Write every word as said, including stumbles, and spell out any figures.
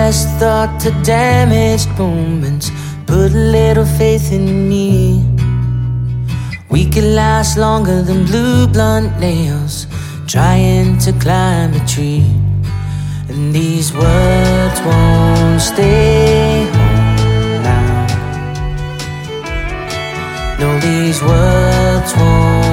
best thought to damaged moments. Put a little faith in me. We could last longer than blue blunt nails trying to climb a tree. And these words won't stay home now. No, these words won't